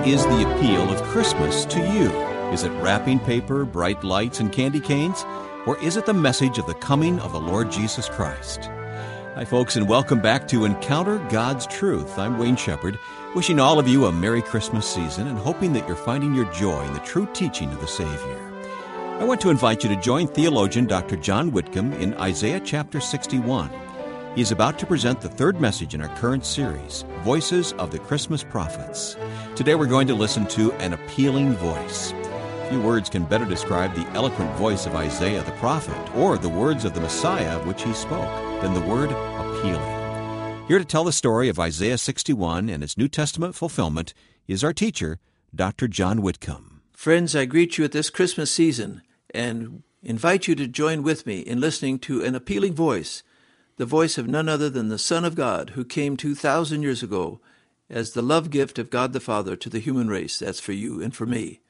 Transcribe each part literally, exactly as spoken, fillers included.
is the appeal of Christmas to you? Is it wrapping paper, bright lights, and candy canes? Or is it the message of the coming of the Lord Jesus Christ? Hi, folks, and welcome back to Encounter God's Truth. I'm Wayne Shepherd, wishing all of you a Merry Christmas season and hoping that you're finding your joy in the true teaching of the Savior. I want to invite you to join theologian Doctor John Whitcomb in Isaiah chapter sixty-one. He is about to present the third message in our current series, Voices of the Christmas Prophets. Today we're going to listen to an appealing voice. Few words can better describe the eloquent voice of Isaiah the prophet or the words of the Messiah which he spoke than the word appealing. Here to tell the story of Isaiah sixty-one and its New Testament fulfillment is our teacher, Doctor John Whitcomb. Friends, I greet you at this Christmas season and invite you to join with me in listening to an appealing voice, the voice of none other than the Son of God, who came two thousand years ago as the love gift of God the Father to the human race. That's for you and for me.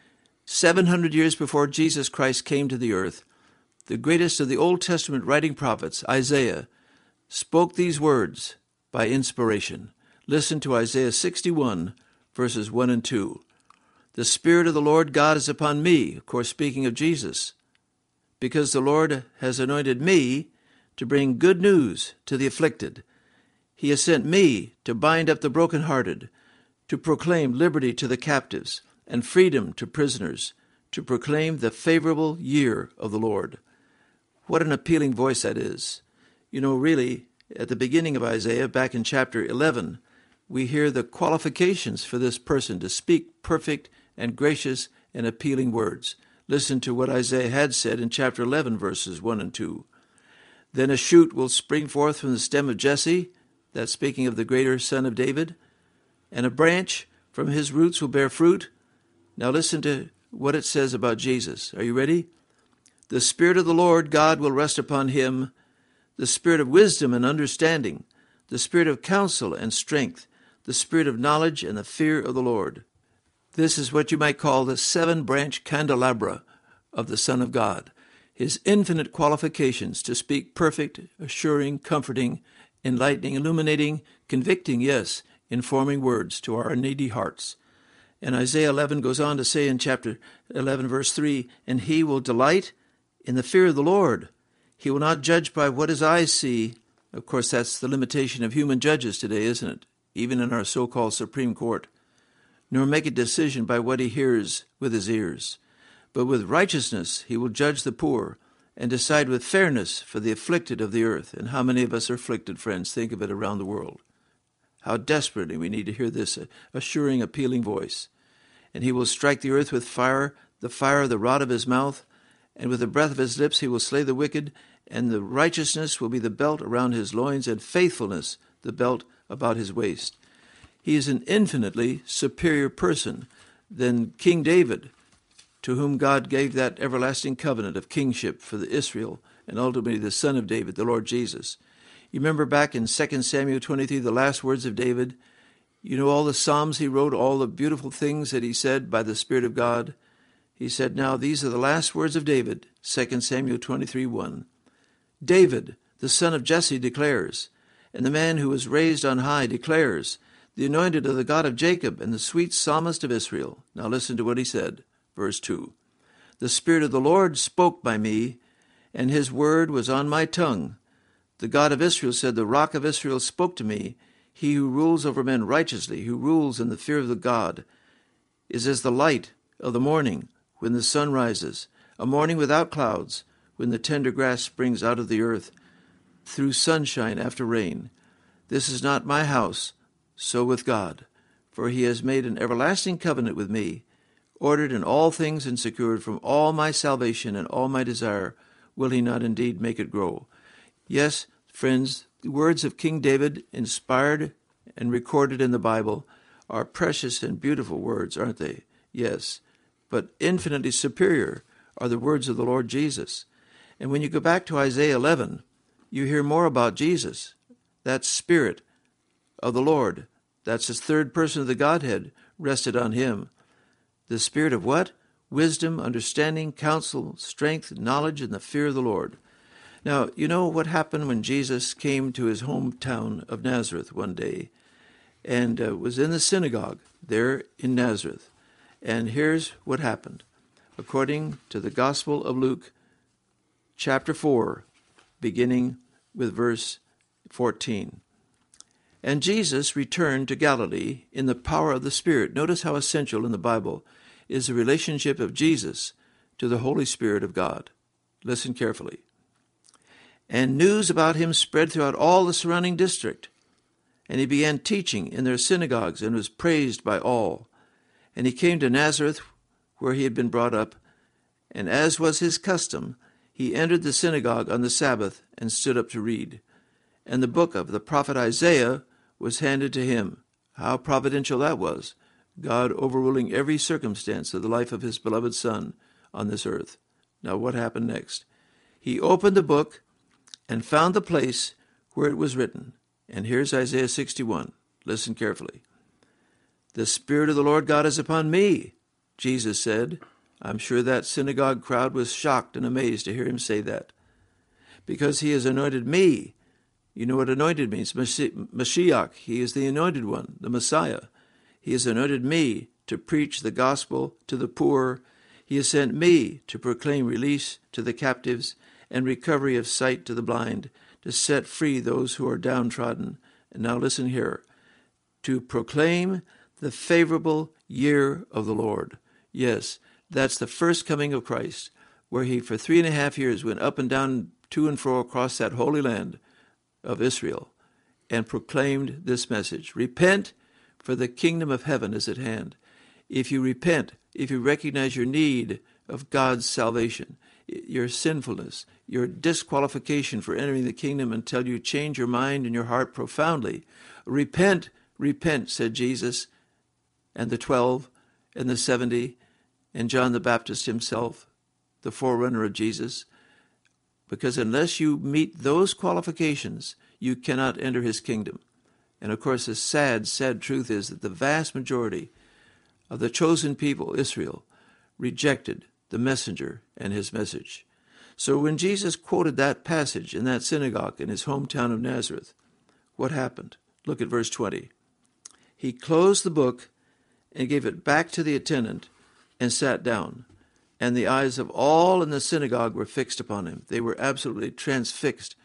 seven hundred years before Jesus Christ came to the earth, the greatest of the Old Testament writing prophets, Isaiah, spoke these words by inspiration. Listen to Isaiah sixty-one, verses one and two. The Spirit of the Lord God is upon me, of course speaking of Jesus, because the Lord has anointed me to bring good news to the afflicted. He has sent me to bind up the brokenhearted, to proclaim liberty to the captives, and freedom to prisoners, to proclaim the favorable year of the Lord. What an appealing voice that is. You know, really, at the beginning of Isaiah, back in chapter eleven, we hear the qualifications for this person to speak perfect and gracious and appealing words. Listen to what Isaiah had said in chapter eleven, verses one and two. Then a shoot will spring forth from the stem of Jesse, that's speaking of the greater son of David, and a branch from his roots will bear fruit. Now listen to what it says about Jesus. Are you ready? The Spirit of the Lord God will rest upon him, the Spirit of wisdom and understanding, the Spirit of counsel and strength, the Spirit of knowledge and the fear of the Lord. This is what you might call the seven-branch candelabra of the Son of God, his infinite qualifications to speak perfect, assuring, comforting, enlightening, illuminating, convicting, yes, informing words to our needy hearts. And Isaiah eleven goes on to say in chapter eleven, verse three, and he will delight in the fear of the Lord. He will not judge by what his eyes see. Of course, that's the limitation of human judges today, isn't it? Even in our so-called Supreme Court. Nor make a decision by what he hears with his ears. But with righteousness he will judge the poor and decide with fairness for the afflicted of the earth. And how many of us are afflicted, friends? Think of it around the world. How desperately we need to hear this assuring, appealing voice. And he will strike the earth with fire, the fire of the rod of his mouth, and with the breath of his lips he will slay the wicked, and the righteousness will be the belt around his loins, and faithfulness the belt about his waist. He is an infinitely superior person than King David, to whom God gave that everlasting covenant of kingship for the Israel, and ultimately the Son of David, the Lord Jesus. You remember back in Second Samuel twenty-three, the last words of David? You know all the Psalms he wrote, all the beautiful things that he said by the Spirit of God? He said, now these are the last words of David, Second Samuel twenty-three, one. David, the son of Jesse, declares, and the man who was raised on high declares, the anointed of the God of Jacob and the sweet psalmist of Israel. Now listen to what he said, verse two. The Spirit of the Lord spoke by me, and his word was on my tongue. The God of Israel said, the rock of Israel spoke to me. He who rules over men righteously, who rules in the fear of the God, is as the light of the morning when the sun rises, a morning without clouds, when the tender grass springs out of the earth, through sunshine after rain. This is not my house, so with God, for he has made an everlasting covenant with me, ordered in all things and secured from all my salvation and all my desire, will he not indeed make it grow? Yes, friends, the words of King David, inspired and recorded in the Bible, are precious and beautiful words, aren't they? Yes, but infinitely superior are the words of the Lord Jesus. And when you go back to Isaiah eleven, you hear more about Jesus, that Spirit of the Lord. That's his third person of the Godhead, rested on him. The Spirit of what? Wisdom, understanding, counsel, strength, knowledge, and the fear of the Lord. Now, you know what happened when Jesus came to his hometown of Nazareth one day, and uh, was in the synagogue there in Nazareth. And here's what happened. According to the Gospel of Luke, chapter four, beginning with verse fourteen. And Jesus returned to Galilee in the power of the Spirit. Notice how essential in the Bible is the relationship of Jesus to the Holy Spirit of God. Listen carefully. And news about him spread throughout all the surrounding district. And he began teaching in their synagogues and was praised by all. And he came to Nazareth, where he had been brought up. And as was his custom, he entered the synagogue on the Sabbath and stood up to read. And the book of the prophet Isaiah was handed to him. How providential that was, God overruling every circumstance of the life of his beloved Son on this earth. Now what happened next? He opened the book and found the place where it was written. And here's Isaiah sixty-one. Listen carefully. The Spirit of the Lord God is upon me, Jesus said. I'm sure that synagogue crowd was shocked and amazed to hear him say that. Because he has anointed me. You know what anointed means? Mashiach. He is the anointed one, the Messiah. He has anointed me to preach the gospel to the poor. He has sent me to proclaim release to the captives and recovery of sight to the blind, to set free those who are downtrodden. And now listen here. To proclaim the favorable year of the Lord. Yes, that's the first coming of Christ, where he for three and a half years went up and down, to and fro across that holy land of Israel and proclaimed this message. Repent, for the kingdom of heaven is at hand. If you repent, if you recognize your need of God's salvation, your sinfulness, your disqualification for entering the kingdom until you change your mind and your heart profoundly. Repent, repent, said Jesus, and the twelve, and the seventy, and John the Baptist himself, the forerunner of Jesus. Because unless you meet those qualifications, you cannot enter his kingdom. And of course, the sad, sad truth is that the vast majority of the chosen people, Israel, rejected the messenger and his message. So when Jesus quoted that passage in that synagogue in his hometown of Nazareth, what happened? Look at verse twenty. He closed the book and gave it back to the attendant and sat down. And the eyes of all in the synagogue were fixed upon him. They were absolutely transfixed,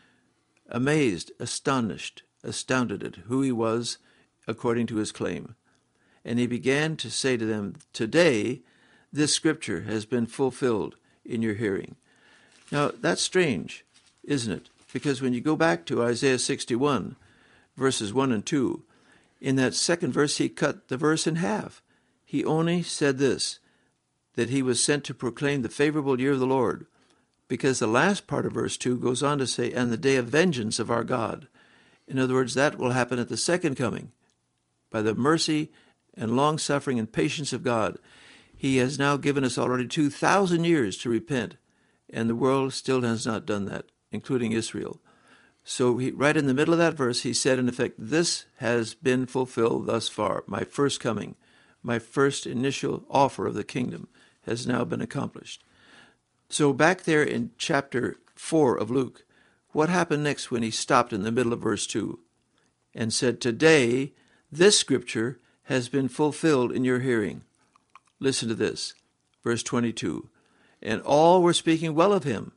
amazed, astonished, astounded at who he was according to his claim. And he began to say to them, today this scripture has been fulfilled in your hearing. Now, that's strange, isn't it? Because when you go back to Isaiah sixty-one, verses one and two, in that second verse, he cut the verse in half. He only said this, that he was sent to proclaim the favorable year of the Lord, because the last part of verse two goes on to say, and the day of vengeance of our God. In other words, that will happen at the second coming. By the mercy and long-suffering and patience of God, he has now given us already two thousand years to repent, and the world still has not done that, including Israel. So he, right in the middle of that verse, he said, in effect, this has been fulfilled thus far. My first coming, my first initial offer of the kingdom has now been accomplished. So back there in chapter four of Luke, what happened next when he stopped in the middle of verse two and said, today this scripture has been fulfilled in your hearing? Listen to this, verse twenty-two. And all were speaking well of him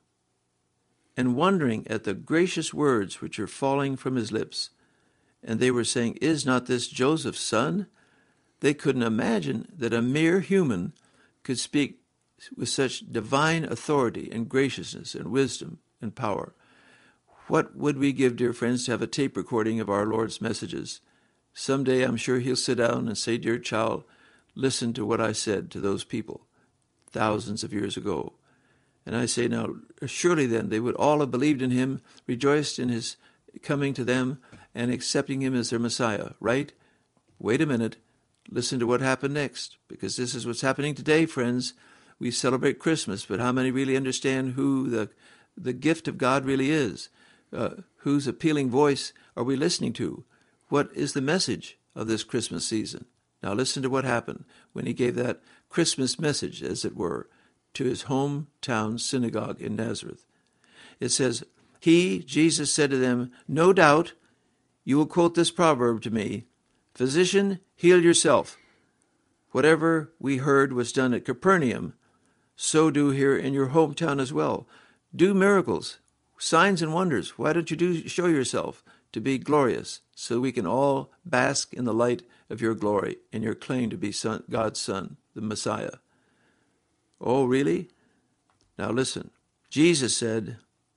and wondering at the gracious words which are falling from his lips. And they were saying, is not this Joseph's son? They couldn't imagine that a mere human could speak with such divine authority and graciousness and wisdom and power. What would we give, dear friends, to have a tape recording of our Lord's messages? Someday I'm sure he'll sit down and say, dear child, listen to what I said to those people thousands of years ago. And I say now, surely then they would all have believed in him, rejoiced in his coming to them, and accepting him as their Messiah, right? Wait a minute. Listen to what happened next, because this is what's happening today, friends. We celebrate Christmas, but how many really understand who the the gift of God really is? Uh, whose appealing voice are we listening to? What is the message of this Christmas season? Now listen to what happened when he gave that Christmas message, as it were, to his hometown synagogue in Nazareth. It says, he, Jesus, said to them, no doubt you will quote this proverb to me, Physician, heal yourself. Whatever we heard was done at Capernaum, so do here in your hometown as well. Do miracles, signs and wonders. Why don't you do show yourself to be glorious, so we can all bask in the light of your glory and your claim to be son, God's Son, the Messiah? Oh, really? Now listen. Jesus said,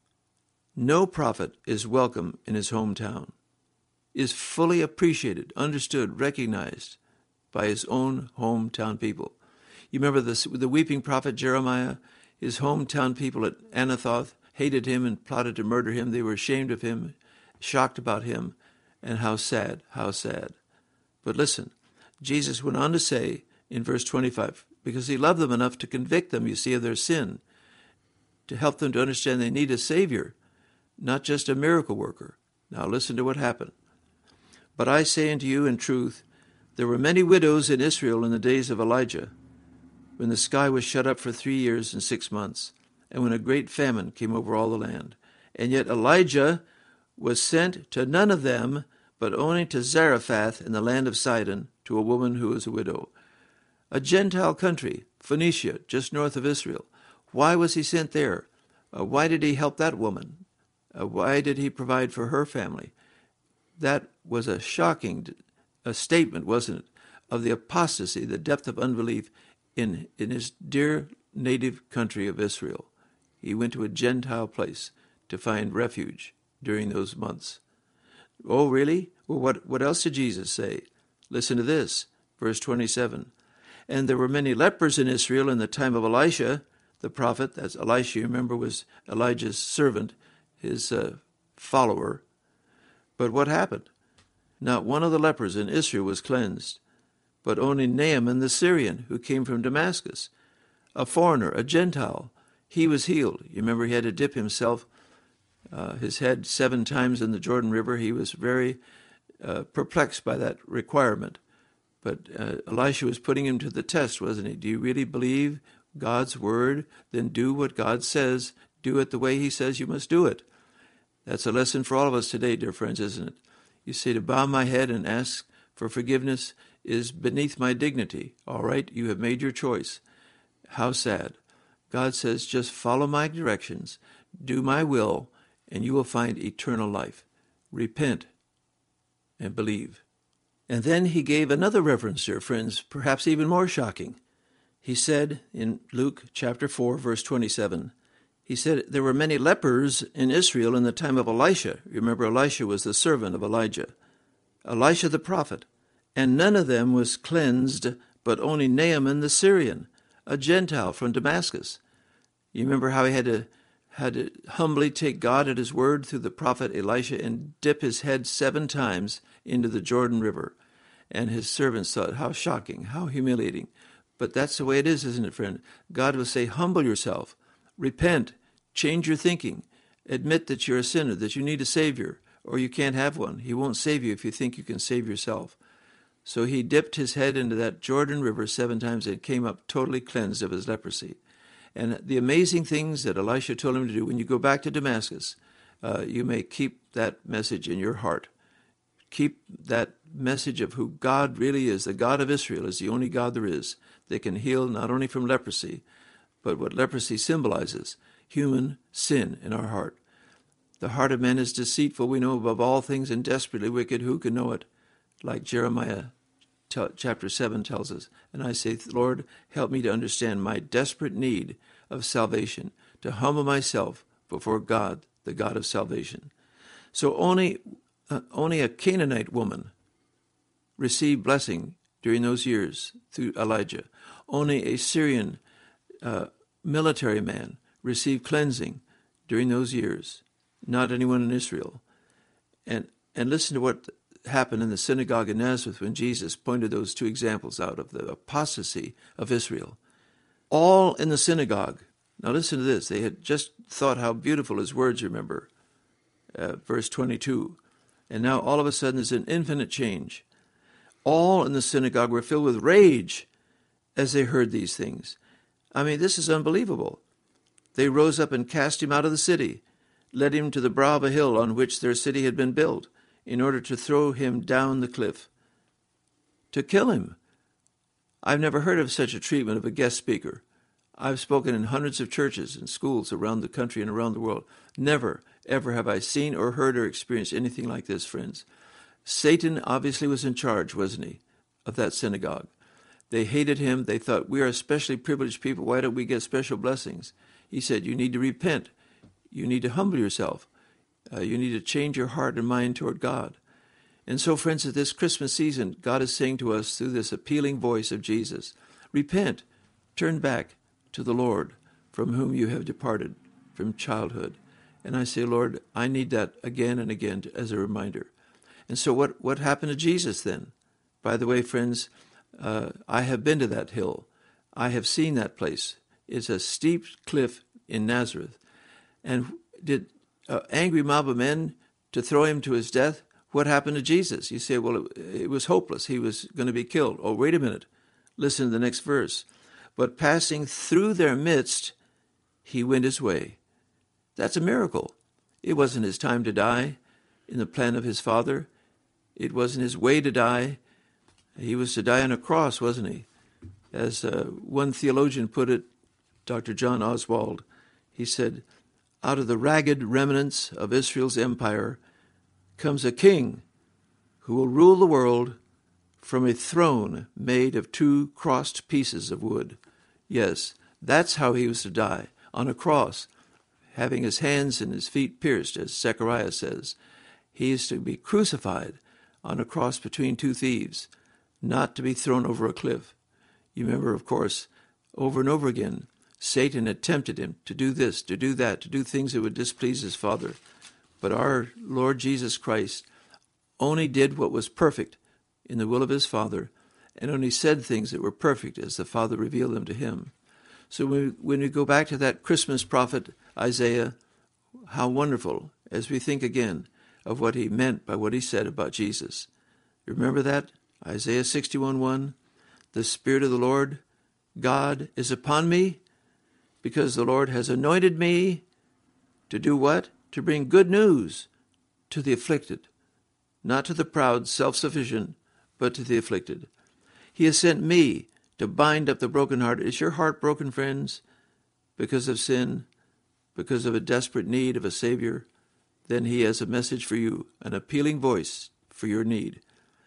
no prophet is welcome in his hometown, is fully appreciated, understood, recognized by his own hometown people. You remember this, the weeping prophet Jeremiah? His hometown people at Anathoth hated him and plotted to murder him. They were ashamed of him, shocked about him, and how sad, how sad. But listen, Jesus went on to say in verse twenty-five, because he loved them enough to convict them, you see, of their sin, to help them to understand they need a Savior, not just a miracle worker. Now listen to what happened. But I say unto you in truth, there were many widows in Israel in the days of Elijah, when the sky was shut up for three years and six months, and when a great famine came over all the land. And yet Elijah was sent to none of them, but only to Zarephath in the land of Sidon, to a woman who was a widow. A Gentile country, Phoenicia, just north of Israel. Why was he sent there? Uh, why did he help that woman? Uh, why did he provide for her family? That was a shocking a statement, wasn't it, of the apostasy, the depth of unbelief in, in his dear native country of Israel. He went to a Gentile place to find refuge during those months. Oh, really? Well, what, what else did Jesus say? Listen to this, verse twenty-seven. And there were many lepers in Israel in the time of Elisha, the prophet. That's Elisha, you remember, was Elijah's servant, his uh, follower. But what happened? Not one of the lepers in Israel was cleansed, but only Naaman the Syrian, who came from Damascus, a foreigner, a Gentile. He was healed. You remember he had to dip himself, uh, his head seven times in the Jordan River. He was very uh, perplexed by that requirement. But uh, Elisha was putting him to the test, wasn't he? Do you really believe God's word? Then do what God says. Do it the way he says you must do it. That's a lesson for all of us today, dear friends, isn't it? You say to bow my head and ask for forgiveness is beneath my dignity. All right, you have made your choice. How sad. God says, just follow my directions, do my will, and you will find eternal life. Repent and believe. And then he gave another reference, dear friends, perhaps even more shocking. He said in Luke chapter four, verse twenty-seven, he said, there were many lepers in Israel in the time of Elisha. Remember, Elisha was the servant of Elijah. Elisha the prophet. And none of them was cleansed, but only Naaman the Syrian, a Gentile from Damascus. You remember how he had to, had to humbly take God at his word through the prophet Elisha and dip his head seven times into the Jordan River. And his servants thought, how shocking, how humiliating. But that's the way it is, isn't it, friend? God will say, humble yourself. Repent, change your thinking, admit that you're a sinner, that you need a Savior, or you can't have one. He won't save you if you think you can save yourself. So he dipped his head into that Jordan River seven times and came up totally cleansed of his leprosy. And the amazing things that Elisha told him to do, when you go back to Damascus, uh, you may keep that message in your heart. Keep that message of who God really is. The God of Israel is the only God there is that can heal not only from leprosy, but what leprosy symbolizes, human sin in our heart. The heart of man is deceitful, we know, above all things, and desperately wicked. Who can know it? Like Jeremiah t- chapter seven tells us. And I say, Lord, help me to understand my desperate need of salvation, to humble myself before God, the God of salvation. So only, uh, only a Canaanite woman received blessing during those years through Elijah. Only a Syrian uh, military man received cleansing during those years, not anyone in Israel. And and listen to what happened in the synagogue in Nazareth when Jesus pointed those two examples out of the apostasy of Israel. All in the synagogue. Now listen to this. They had just thought how beautiful his words, remember, uh, verse twenty-two. And now all of a sudden there's an infinite change. All in the synagogue were filled with rage as they heard these things. I mean, this is unbelievable. They rose up and cast him out of the city, led him to the brow of a hill on which their city had been built, in order to throw him down the cliff. to kill him. I've never heard of such a treatment of a guest speaker. I've spoken in hundreds of churches and schools around the country and around the world. Never, ever have I seen or heard or experienced anything like this, friends. Satan obviously was in charge, wasn't he, of that synagogue. They hated him. They thought, we are especially privileged people. Why don't we get special blessings? He said, you need to repent. You need to humble yourself. Uh, you need to change your heart and mind toward God. And so, friends, at this Christmas season, God is saying to us through this appealing voice of Jesus, repent, turn back to the Lord from whom you have departed from childhood. And I say, Lord, I need that again and again to, as a reminder. And so what, what happened to Jesus then? By the way, friends, uh, I have been to that hill. I have seen that place. It's a steep cliff in Nazareth. And did an angry mob of men to throw him to his death? What happened to Jesus? You say, well, it, it was hopeless. He was going to be killed. Oh, wait a minute. Listen to the next verse. But passing through their midst, he went his way. That's a miracle. It wasn't his time to die in the plan of his Father. It wasn't his way to die. He was to die on a cross, wasn't he? As uh, one theologian put it, Doctor John Oswald, he said, out of the ragged remnants of Israel's empire comes a king who will rule the world from a throne made of two crossed pieces of wood. Yes, that's how he was to die, on a cross, having his hands and his feet pierced, as Zechariah says. He is to be crucified on a cross between two thieves, not to be thrown over a cliff. You remember, of course, over and over again, Satan had tempted him to do this, to do that, to do things that would displease his Father. But our Lord Jesus Christ only did what was perfect in the will of his Father, and only said things that were perfect as the Father revealed them to him. So when we, when we go back to that Christmas prophet, Isaiah, how wonderful, as we think again of what he meant by what he said about Jesus. Remember that? Isaiah sixty-one one, the Spirit of the Lord God is upon me, because the Lord has anointed me to do what? To bring good news to the afflicted, not to the proud, self-sufficient, but to the afflicted. He has sent me to bind up the brokenhearted. Is your heart broken, friends, because of sin, because of a desperate need of a Savior? Then he has a message for you, an appealing voice for your need.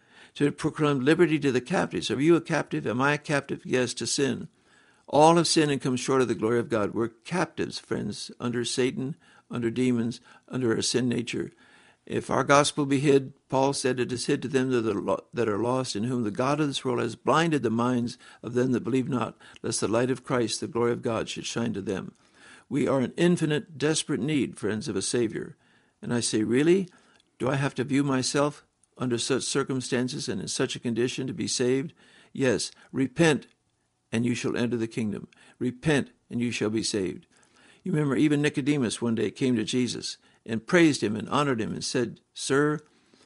To proclaim liberty to the captives. Are you a captive? Am I a captive? Yes, to sin. All have sinned and come short of the glory of God. We're captives, friends, under Satan, under demons, under our sin nature. If our gospel be hid, Paul said, it is hid to them that are lost, in whom the God of this world has blinded the minds of them that believe not, lest the light of Christ, the glory of God, should shine to them. We are in infinite, desperate need, friends, of a Savior. And I say, really? Do I have to view myself under such circumstances and in such a condition to be saved? Yes, repent, and you shall enter the kingdom. Repent, and you shall be saved. You remember even Nicodemus one day came to Jesus and praised him and honored him and said, Sir,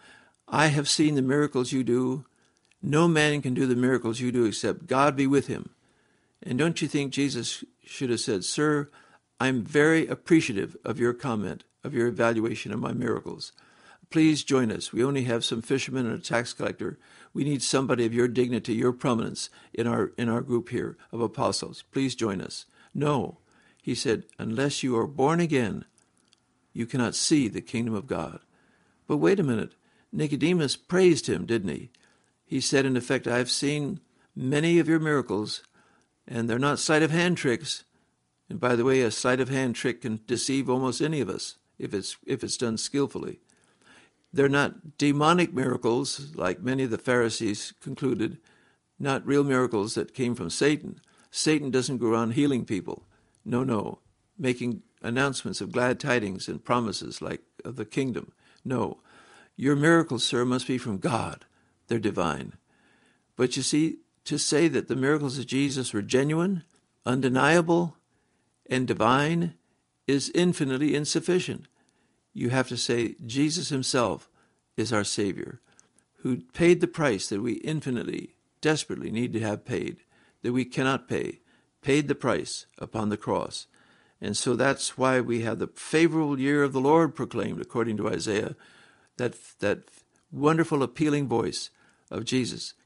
I have seen the miracles you do. No man can do the miracles you do except God be with him. And don't you think Jesus should have said, Sir, I'm very appreciative of your comment, of your evaluation of my miracles. Please join us. We only have some fishermen and a tax collector. We need somebody of your dignity, your prominence in our in our group here of apostles. Please join us. No, he said, unless you are born again, you cannot see the kingdom of God. But wait a minute. Nicodemus praised him, didn't he? He said, in effect, I've seen many of your miracles, and they're not sleight-of-hand tricks. And by the way, a sleight-of-hand trick can deceive almost any of us if it's if it's done skillfully. They're not demonic miracles, like many of the Pharisees concluded, not real miracles that came from Satan. Satan doesn't go around healing people. No, no, making announcements of glad tidings and promises like of the kingdom. No, your miracles, sir, must be from God. They're divine. But you see, to say that the miracles of Jesus were genuine, undeniable, and divine is infinitely insufficient. You have to say Jesus himself is our Savior, who paid the price that we infinitely, desperately need to have paid, that we cannot pay, paid the price upon the cross. And so that's why we have the favorable year of the Lord proclaimed, according to Isaiah, that, that wonderful appealing voice of Jesus.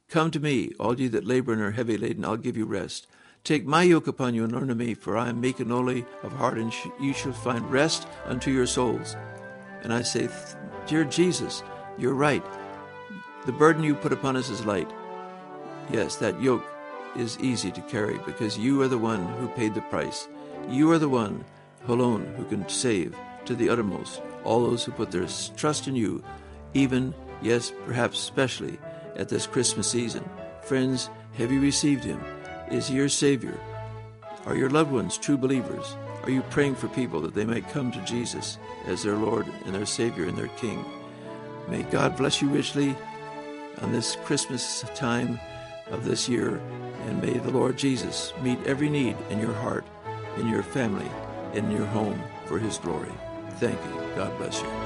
Come to me, all ye that labor and are heavy laden, I'll give you rest. Take my yoke upon you and learn of me, for I am meek and lowly of heart, and sh- you shall find rest unto your souls. And I say, dear Jesus, you're right. The burden you put upon us is light. Yes, that yoke is easy to carry because you are the one who paid the price. You are the one alone who can save to the uttermost all those who put their trust in you, even, yes, perhaps especially at this Christmas season. Friends, have you received him? Is he your Savior? Are your loved ones true believers? Are you praying for people that they might come to Jesus as their Lord and their Savior and their King? May God bless you richly on this Christmas time of this year, and may the Lord Jesus meet every need in your heart, in your family, in your home for his glory. Thank you. God bless you.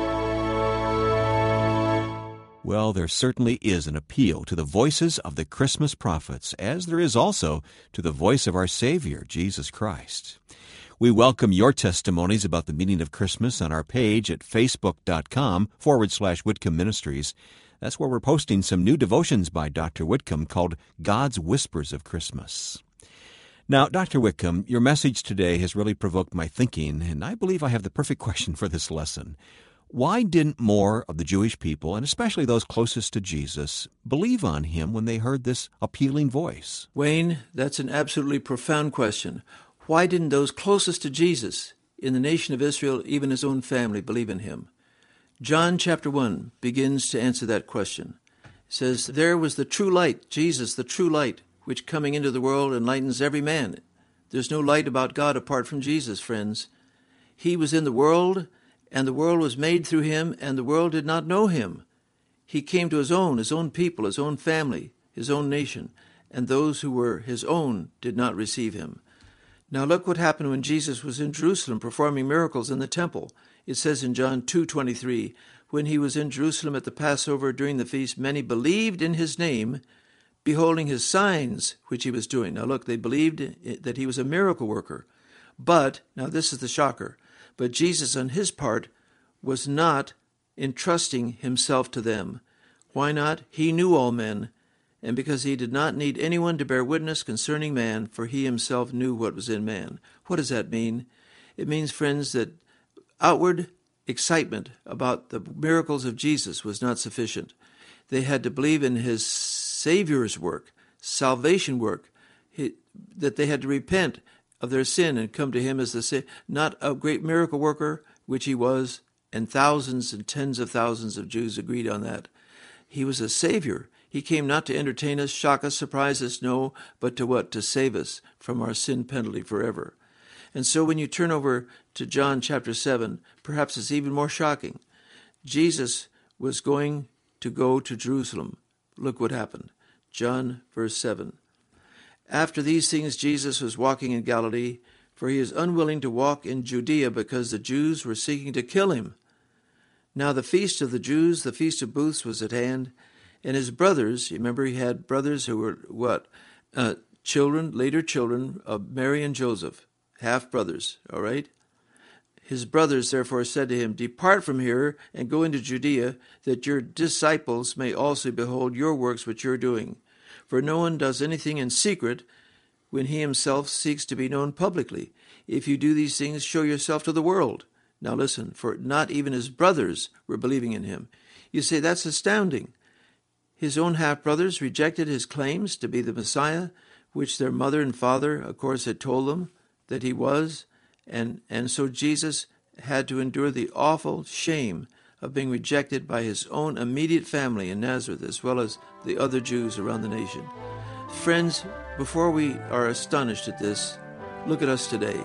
Well, there certainly is an appeal to the voices of the Christmas prophets, as there is also to the voice of our Savior, Jesus Christ. We welcome your testimonies about the meaning of Christmas on our page at facebook.com forward slash Whitcomb Ministries. That's where we're posting some new devotions by Doctor Whitcomb called God's Whispers of Christmas. Now, Doctor Whitcomb, your message today has really provoked my thinking, and I believe I have the perfect question for this lesson. Why didn't more of the Jewish people, and especially those closest to Jesus, believe on him when they heard this appealing voice? Wayne, that's an absolutely profound question. Why didn't those closest to Jesus in the nation of Israel, even his own family, believe in him? John chapter one begins to answer that question. It says, there was the true light, Jesus, the true light, which coming into the world enlightens every man. There's no light about God apart from Jesus, friends. He was in the world, and the world was made through him, and the world did not know him. He came to his own, his own people, his own family, his own nation, and those who were his own did not receive him. Now look what happened when Jesus was in Jerusalem performing miracles in the temple. It says in John two twenty-three, when he was in Jerusalem at the Passover during the feast, many believed in his name, beholding his signs which he was doing. Now look, they believed that he was a miracle worker. But, now this is the shocker, but Jesus on his part was not entrusting himself to them. Why not? He knew all men, and because he did not need anyone to bear witness concerning man, for he himself knew what was in man. What does that mean? It means, friends, that outward excitement about the miracles of Jesus was not sufficient. They had to believe in his Savior's work, salvation work, he, that they had to repent of their sin and come to him as the Savior, not a great miracle worker, which he was, and thousands and tens of thousands of Jews agreed on that. He was a Savior. He came not to entertain us, shock us, surprise us, no, but to what? To save us from our sin penalty forever. And so when you turn over to John chapter seven, perhaps it's even more shocking. Jesus was going to go to Jerusalem. Look what happened. John verse seven. After these things Jesus was walking in Galilee, for he is unwilling to walk in Judea because the Jews were seeking to kill him. Now the feast of the Jews, the feast of booths, was at hand, and his brothers, you remember he had brothers who were what? Uh, children, later children of Mary and Joseph. Half-brothers, all right? His brothers therefore said to him, depart from here and go into Judea, that your disciples may also behold your works which you're doing. For no one does anything in secret when he himself seeks to be known publicly. If you do these things, show yourself to the world. Now listen, for not even his brothers were believing in him. You say, that's astounding. His own half-brothers rejected his claims to be the Messiah, which their mother and father, of course, had told them that he was, and, and so Jesus had to endure the awful shame of being rejected by his own immediate family in Nazareth, as well as the other Jews around the nation. Friends, before we are astonished at this, look at us today.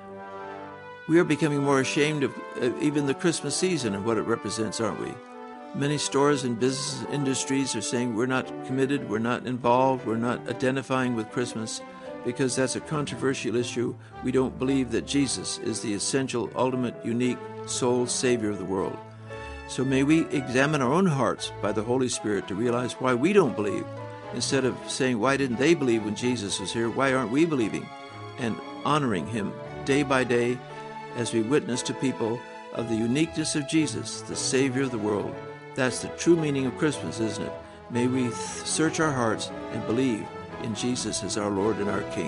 We are becoming more ashamed of even the Christmas season and what it represents, aren't we? Many stores and business industries are saying we're not committed, we're not involved, we're not identifying with Christmas, because that's a controversial issue. We don't believe that Jesus is the essential, ultimate, unique sole Savior of the world. So may we examine our own hearts by the Holy Spirit to realize why we don't believe. Instead of saying, why didn't they believe when Jesus was here? Why aren't we believing? And honoring him day by day as we witness to people of the uniqueness of Jesus, the Savior of the world. That's the true meaning of Christmas, isn't it? May we th- search our hearts and believe in Jesus as our Lord and our King.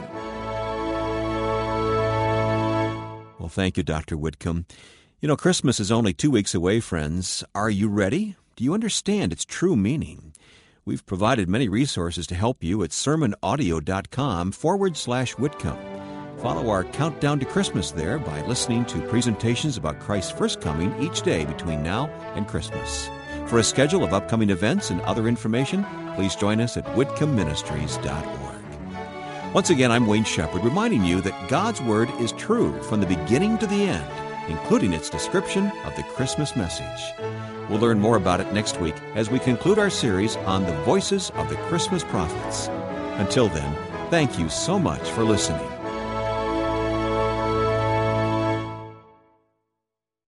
Well, thank you, Doctor Whitcomb. You know, Christmas is only two weeks away, friends. Are you ready? Do you understand its true meaning? We've provided many resources to help you at sermonaudio.com forward slash Whitcomb. Follow our countdown to Christmas there by listening to presentations about Christ's first coming each day between now and Christmas. For a schedule of upcoming events and other information, please join us at whitcomb ministries dot org. Once again, I'm Wayne Shepherd, reminding you that God's Word is true from the beginning to the end, including its description of the Christmas message. We'll learn more about it next week as we conclude our series on the voices of the Christmas prophets. Until then, thank you so much for listening.